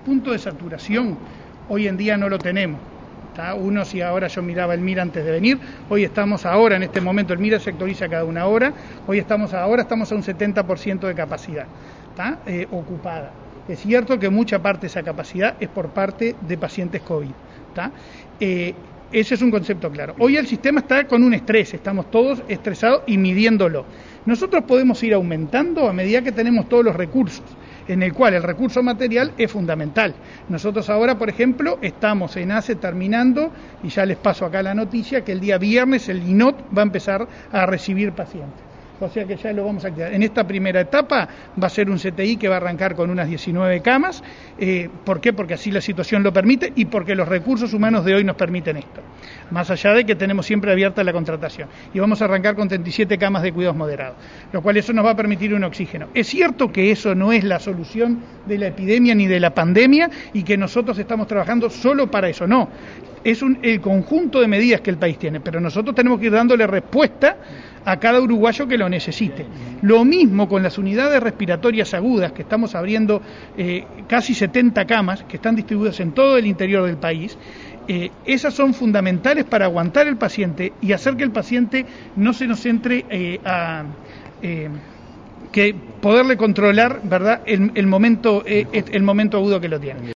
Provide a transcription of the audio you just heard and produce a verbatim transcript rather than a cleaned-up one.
punto de saturación hoy en día no lo tenemos. ¿Tá? Uno, si ahora yo miraba el MIR antes de venir, hoy estamos ahora, en este momento, el MIR sectoriza cada una hora, hoy estamos ahora estamos a un setenta por ciento de capacidad, ¿tá? Eh, ocupada. Es cierto que mucha parte de esa capacidad es por parte de pacientes COVID, ¿tá? Eh, ese es un concepto claro. Hoy el sistema está con un estrés, estamos todos estresados y midiéndolo. Nosotros podemos ir aumentando a medida que tenemos todos los recursos, en el cual el recurso material es fundamental. Nosotros ahora, por ejemplo, estamos en A C E terminando, y ya les paso acá la noticia, que el día viernes el I N O T va a empezar a recibir pacientes. O sea que ya lo vamos a activar. En esta primera etapa va a ser un C T I que va a arrancar con unas diecinueve camas. Eh, ¿Por qué? Porque así la situación lo permite y porque los recursos humanos de hoy nos permiten esto. Más allá de que tenemos siempre abierta la contratación. Y vamos a arrancar con treinta y siete camas de cuidados moderados, lo cual eso nos va a permitir un oxígeno. Es cierto que eso no es la solución de la epidemia ni de la pandemia y que nosotros estamos trabajando solo para eso, no. Es un, el conjunto de medidas que el país tiene, pero nosotros tenemos que ir dándole respuesta a cada uruguayo que lo necesite. Lo mismo con las unidades respiratorias agudas, que estamos abriendo eh, casi setenta camas, que están distribuidas en todo el interior del país. Eh, esas son fundamentales para aguantar el paciente y hacer que el paciente no se nos entre eh, a... Eh, que poderle controlar, ¿verdad?, el, el momento, eh, el momento agudo que lo tiene.